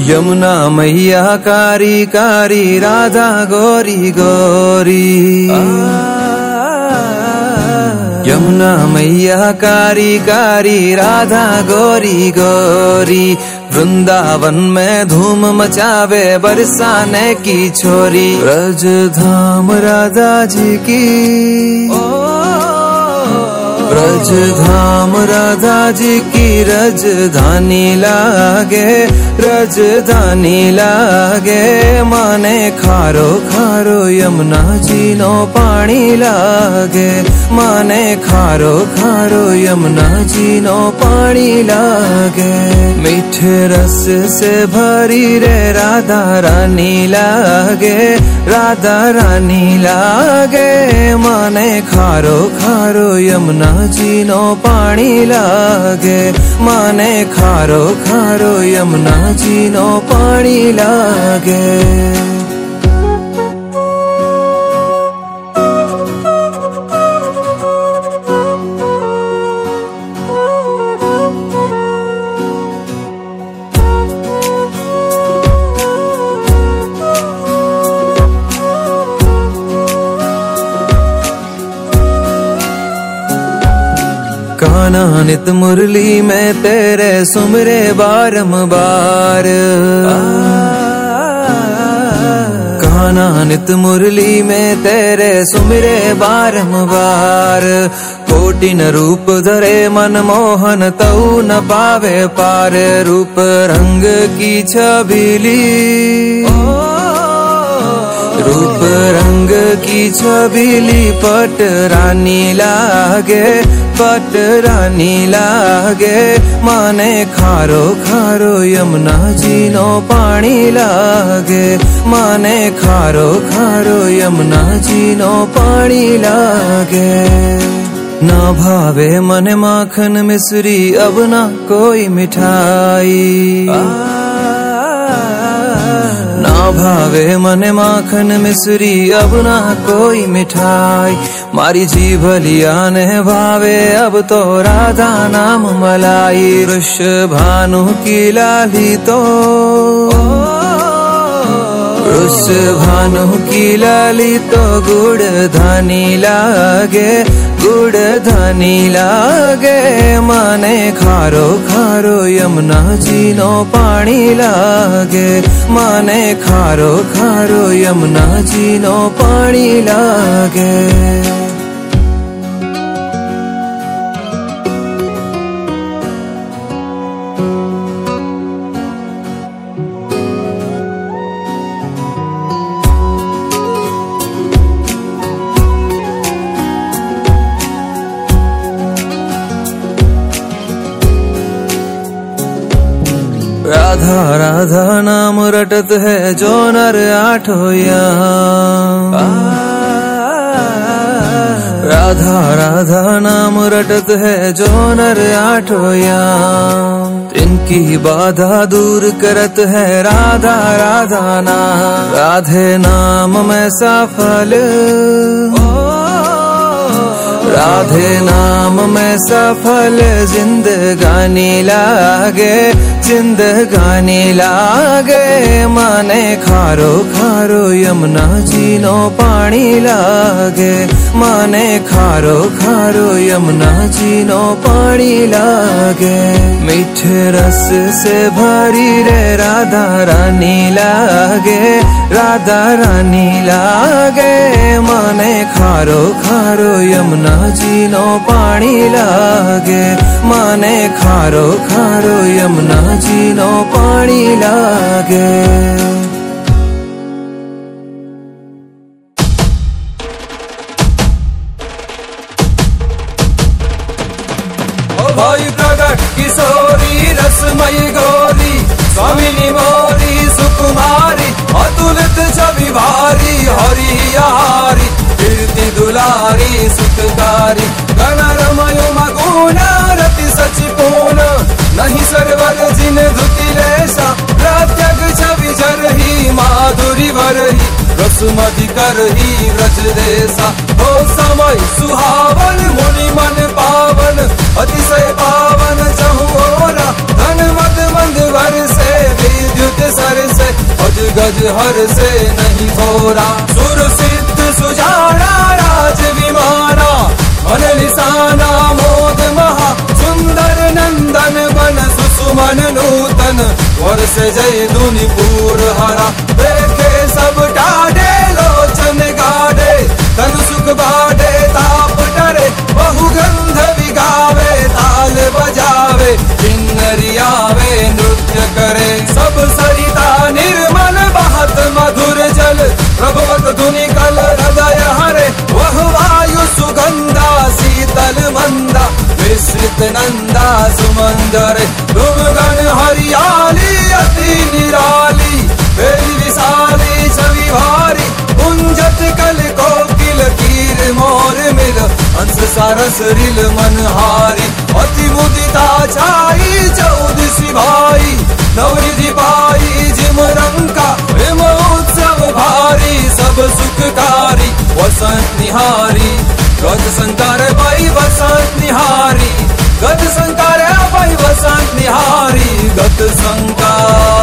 यमुना मैया कारी कारी राधा गोरी गोरी। यमुना मैया कारी कारी राधा गोरी गोरी। वृंदावन में धूम मचावे बरसाने की छोरी। ब्रज धाम राधा जी की, ब्रज धाम राधा जी की रजधानी लागे, रजधानी लागे। माने खारो खारो यमुना जी नो पानी लागे, माने खारो खारो यमुना जी नो पानी लागे। मीठे रस से भरी रे राधा रानी लागे, राधा रानी लागे। माने खारो खारो यमुना जी नो पानी लागे, माने खारो खारो यमुना जी नो पानी लागे। कान्हा नित मुरली में तेरे सुमरे बारंबार। कान्हा नित मुरली में तेरे सुमरे बारंबार। कोटिन रूप धरे मनमोहन तऊ न पावे पार। रूप रंग की छबीली, रूप रंग की छबीली पट रानी लागे, पट रानी लागे। माने खारो खारो यमुना जी नो पानी लागे, माने खारो खारो यमुना जी नो पानी लागे। ना भावे मन माखन मिश्री अब ना कोई मिठाई। ना भावे मन माखन मिश्री अब ना कोई मिठाई। मारी जीभ लिया ने भावे अब तो राधा नाम मलाई। वृषभानु की लाली तो, वृषभानु की लाली तो गुड़ धानी लागे, गुड़ धानी लागे। माने खारो खारो यमुना जी नो पानी लागे, माने खारो खारो यमुना जी नो पानी लागे। राधा राधा नाम रटत है जो नर आठों यहाँ। राधा राधा नाम रटत है जो नर आठों यहाँ। इनकी बाधा दूर करत है राधा राधा नाम। राधे नाम में सफल, राधे नाम में सफल जिंदगानी लागे, जिंदगानी लागे। माने खारो खारो यमुना जी नो पानी लागे, माने खारो खारो यमुना जी नो पानी लागे। मीठे रस से भरी रे राधा रानी लागे, राधा रानी लागे। माने खारो खारो यमुना जी नो पानी लागे, माने खारो खारो यमुना जी नो पानी लागे। भाई प्रगट किशोरी रसमयी गौरी, स्वामिनी मोरी सुकुमारी। अतुलित छवि भारी हरियारी, कीर्ति दुलारी सुखकारी। गणरमयो मगुना रति सचिपूर्ण, नहीं सरवर जिन धुति लेसा। प्रत्यग छवि जरही माधुरी भरही, रसमति करही व्रज देसा। हो समय सुहावन मुनि मन पावन, अतिशय पावन चहुओरा। धन मत मंद वर से विद्युत सा हर से नहीं भोरा। सुर सिद्ध सुजाना राज विमाना मन निशाना मोद महा सुंदर नंदन बन सुसुमन नूतन वर्ष जय दुनि पूर हरा। देखे सब टाडे लोचन गाडे तन सुख बाडे ताप डरे बहुगंध विगावे ताल बजावे किन्नरी आवे नृत्य करे। सब सरिता निर्मल बहत मधुर जल प्रभवत धुनि कल हृदय हरे। वह वायु सुगंधा शीतल मंदा विस्तृत नंदा सुमंदर। तुम गण हरियाली अति निराली बेली विशाली छवि भारी। कुंजत कल कोकिल कीर मोर मिल हंस सरस रिल मनहारी। अति मुदिता छाई चौदसी भाई नवनिधि पाई जिम रंका हिम उत्सव भारी। सब सुखकारी वसंत निहारी गज संकार भाई वसंत निहारी। गज संकार भाई वसंत निहारी गत संकार।